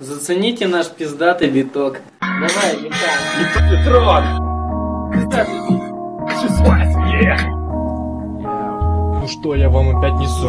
Зацените наш пиздатый биток. Давай, летаем. Петрон! Ну что я вам опять несу?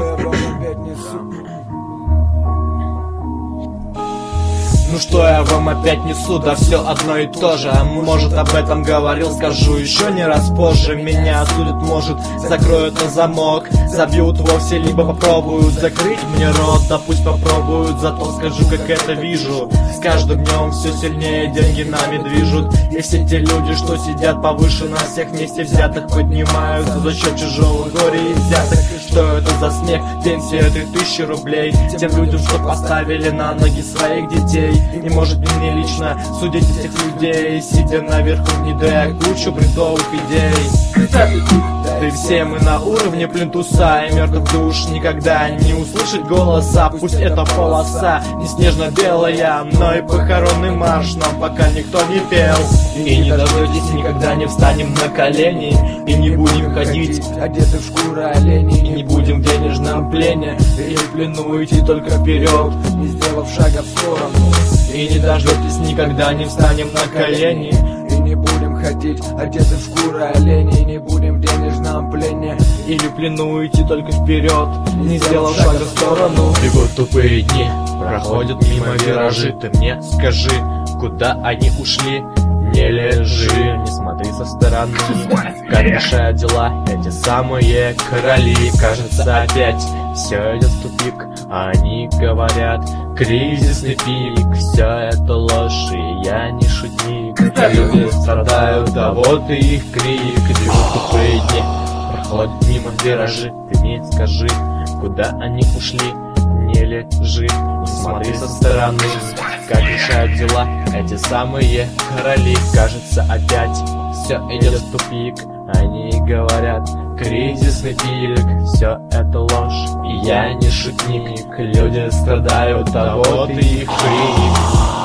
Ну что я вам опять несу, да все одно и то же. Может, об этом говорил, скажу еще не раз позже. Меня осудят, может, закроют на замок, забьют вовсе, либо попробуют закрыть мне рот. Да пусть попробуют, зато скажу, как это вижу. С каждым днем все сильнее деньги нами движут. И все те люди, что сидят повыше нас всех вместе взятых, поднимаются за счет чужого горя и взяток. Что это за смех? Пенсия 3000 рублей тем людям, что поставили на ноги своих детей. И может мне лично судить этих людей, сидя наверху, внедряя кучу бредовых идей. Да и все мы на уровне плинтуса, и мертвых душ никогда не услышать голоса. Пусть это полоса не снежно-белая, но и похоронный марш нам пока никто не пел. И не дождетесь, никогда не встанем на колени, и не будем ходить одеты в шкуры оленей, и не будем в денежном плене, и в плену идти только вперед, не сделав шага в сторону. И не дождетесь, никогда не встанем на колени, и не будем ходить одеты в шкуры оленей, и не будем в денежном плене, или в плену идти только вперед, не сделав шага в сторону. Бегут тупые дни, проходят мимо виражи. Ты мне скажи, куда они ушли? Не лежи, не смотри со стороны, как решают дела эти самые короли. Кажется, опять все идет в тупик, они говорят кризисный пик. Все это ложь, и я не шутник. Люди страдают, а вот и их крик. Бегут тупые дни, проходят мимо виражи. Ты мне скажи, куда они ушли? Не лежи, не смотри со стороны, как решают дела эти самые короли. Кажется, опять все идет в тупик, они говорят кризисный пик. Все это ложь, и я не шутник. Люди страдают, а вот и их крик.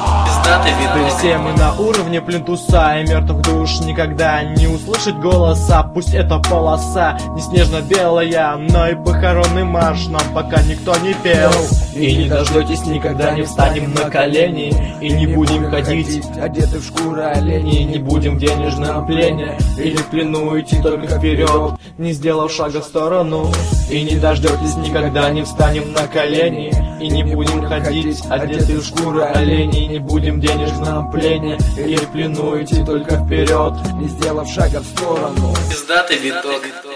Да и все мы на уровне плинтуса, и мертвых душ никогда не услышать голоса. Пусть это полоса не снежно-белая, но и похоронный марш нам пока никто не пел. И не дождетесь, никогда не встанем на колени, и не будем ходить одеты в шкуры оленей, и не будем в денежном плене, или в плену идти только вперед, не сделав шага в сторону. И не дождетесь, никогда не встанем на колени, и не будем ходить одеты в шкуры оленей, и не будем в денежном плене, или в плену идти только вперед, не сделав шага в сторону. Пиздатый биток.